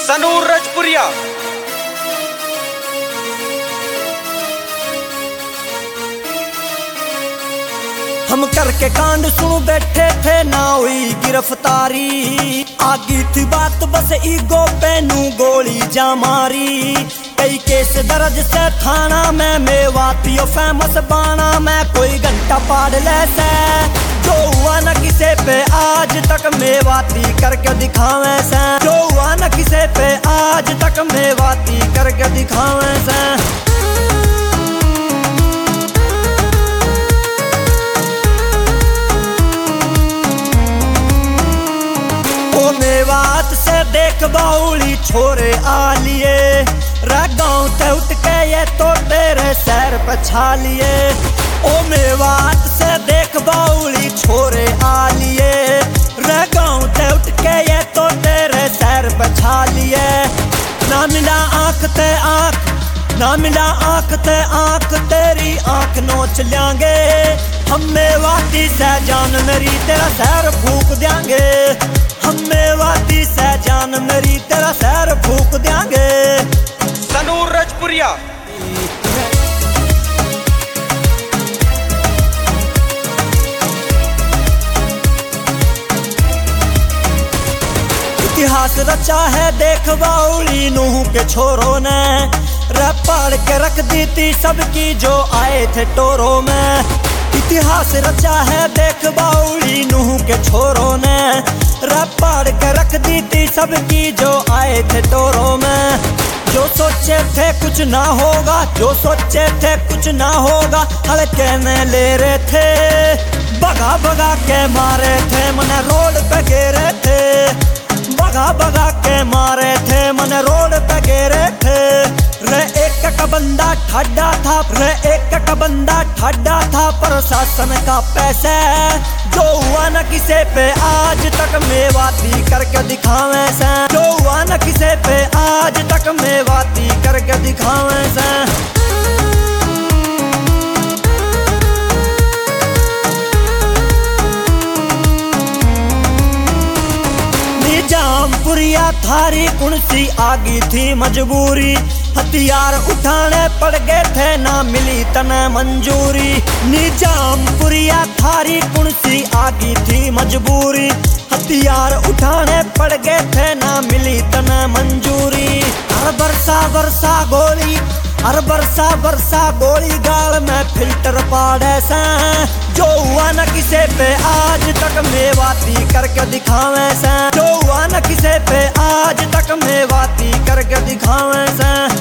Sanur रजपुरिया। हम करके कांड सुन बैठे थे ना हुई गिरफ्तारी। आगी थी बात बस ईगो पे नू गोली जा मारी। कई केस दर्ज से थाना में मेवाती फेमस बाना में कोई घंटा पाड़ ले से। जो हुआ न किसे पे आज तक मेवाती करके दिखावे से। जो हुआ न किसे पे आज तक मेवाती करके दिखावे से। मेवात से देख बाउली छोरे आलिए। गाँव ते उठ के ये तो तेरे सैर पे छा लिए। ओ मेवात से देख बाउली छोरे आलिए। गाँव ते उठ के ये तो तेरे सैर पे छा लिए। ना मिला आंख ते आंख, ना मिला आंख ते आंख, तेरी आंख नोच लेंगे। हम मेवाती से जान मेरी तेरा सैर फूक देंगे। हम मेवाती से जान मेरी तेरा सैर फूक देंगे। सनूर रजपुरिया। इतिहास रचा है देख बाउली नूह के छोरों ने। पाड़ के रख दी थी सबकी जो आए थे टोरों में। इतिहास रचा है देख बाउली नूह के छोरों ने। पाड़ के रख दी थी सबकी जो आए थे टोरों में। जो सोचे थे कुछ ना होगा, जो सोचे थे कुछ ना होगा, हल्के में ले रहे थे। भगा भगा के मारे थे मने रोड पे घेरे थे। भगा भगा के मारे थे मने रोड पे घेरे थे। रे एक का बंदा ठाडा था, रे एक का बंदा ठाडा था प्रशासन का पैसे। जो हुआ न किसे पे आज तक मेवाती करके दिखावे से। जो हुआ न किसे पे आज तक मेवाती करके दिखावे से। निजामपुरिया थारी कुणसी आगी थी मजबूरी। हथियार उठाने पड़ गए थे ना मिली तने मंजूरी। निजामपुरिया थारी कुणसी आगी थी मजबूरी। हथियार उठाने पड़ गए थे ना मिली तने मंजूरी। हर बरसा बरसा गोली, हर बरसा बरसा गोली गाल में फिल्टर पाड़े से। जो हुआ न किसे पे आज तक मेवाती करके दिखावे से। जो हुआ न किसे पे आज तक मेवाती करके दिखावे से।